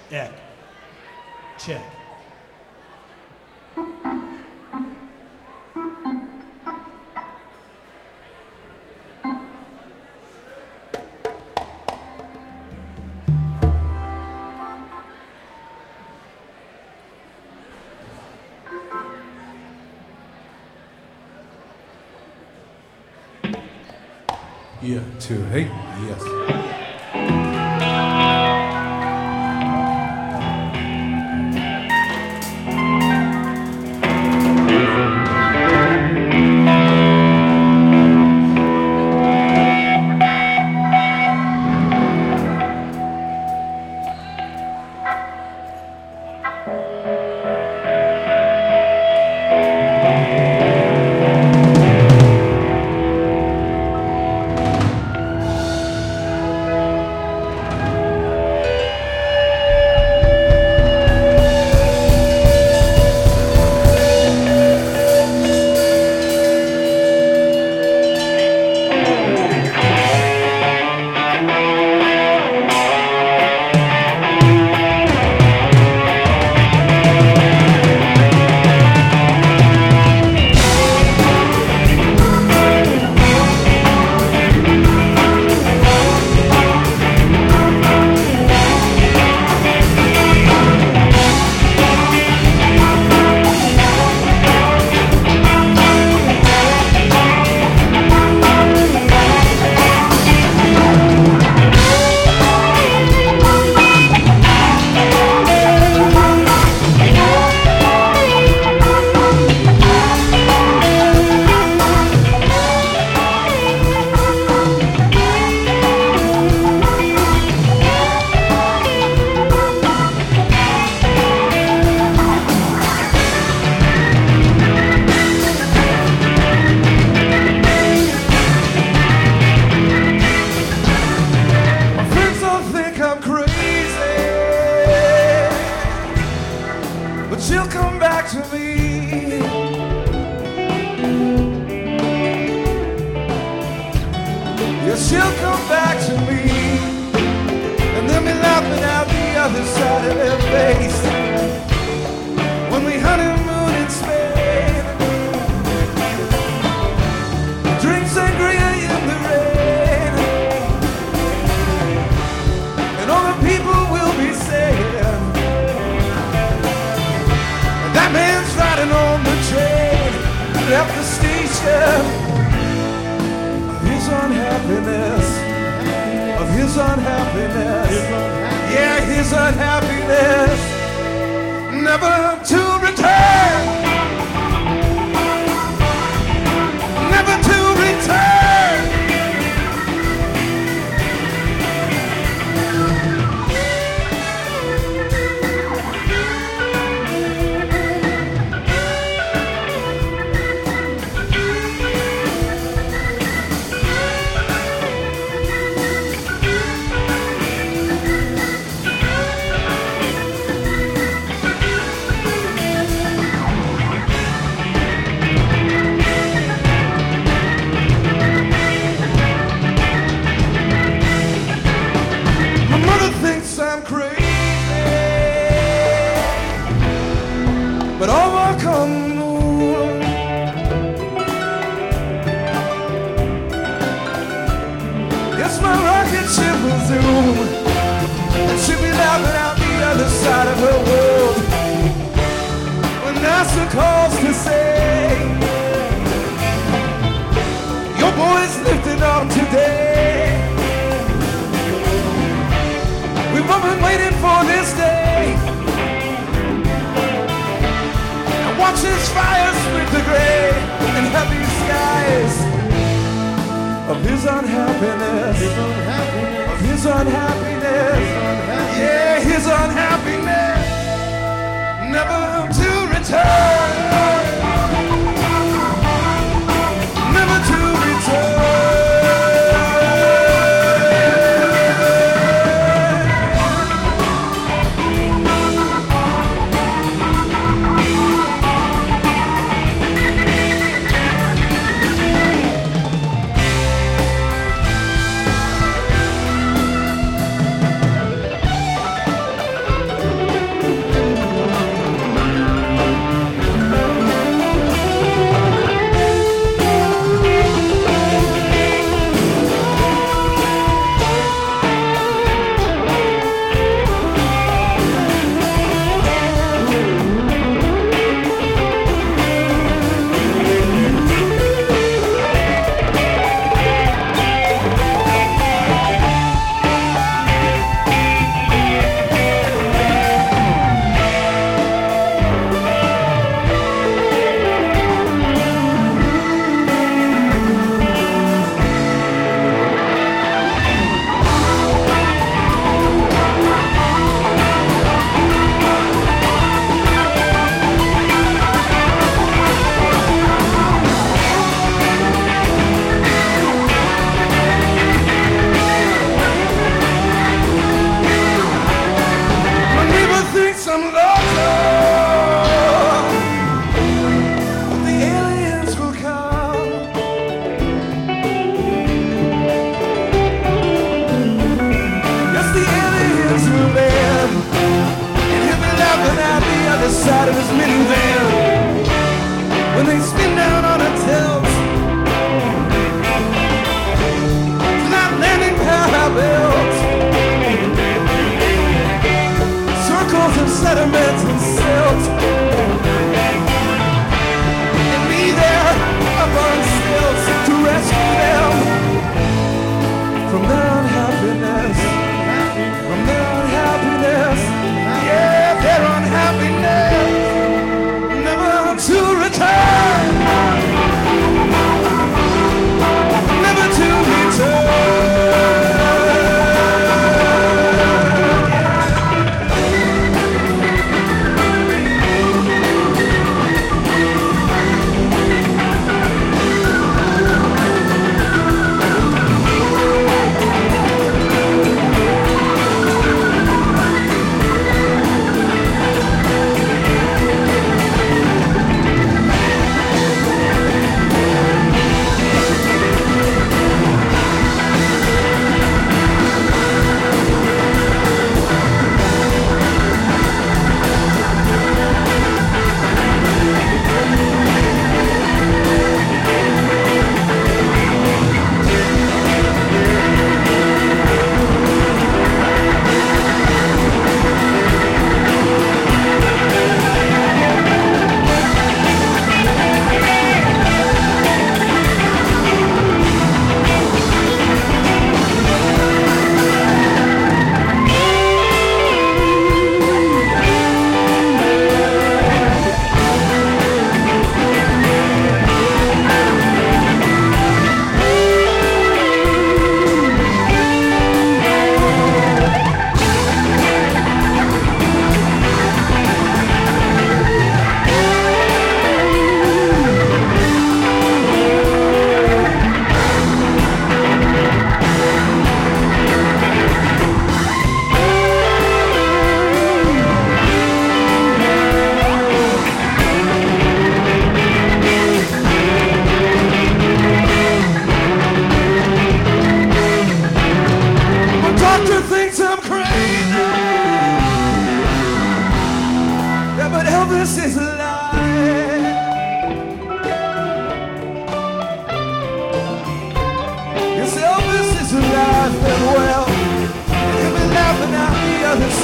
Ec. Check. Yeah, two, hey, yes. She'll come back to me. Yeah, she'll come back to me, and they'll be laughing out the other side of their face when we honeymoon in Spain. Drink sangria in the rain, and all the people will be saying, that man's riding on the train, left the station of his unhappiness, of his unhappiness, yeah, his unhappiness, never to return, never to return. I'm crazy, but all will come on. Yes, my rocket ship will zoom, and she'll be laughing out the other side of her world when NASA calls to say, your boy's lifting off today. We've all been waiting for this day, and watch his fire split the gray and heavy skies of his unhappiness, of his unhappiness, yeah, his unhappiness, never to return, never to return.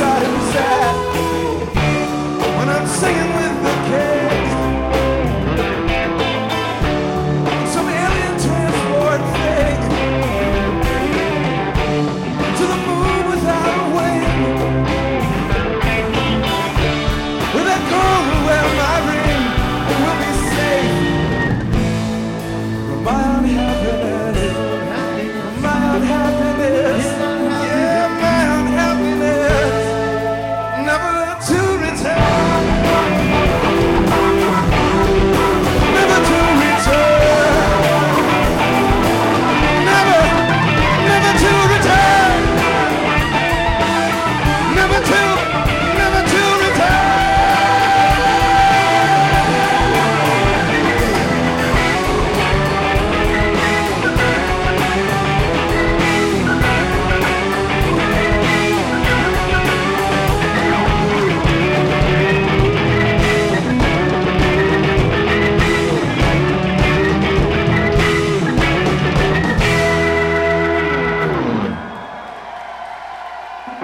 side of his hat.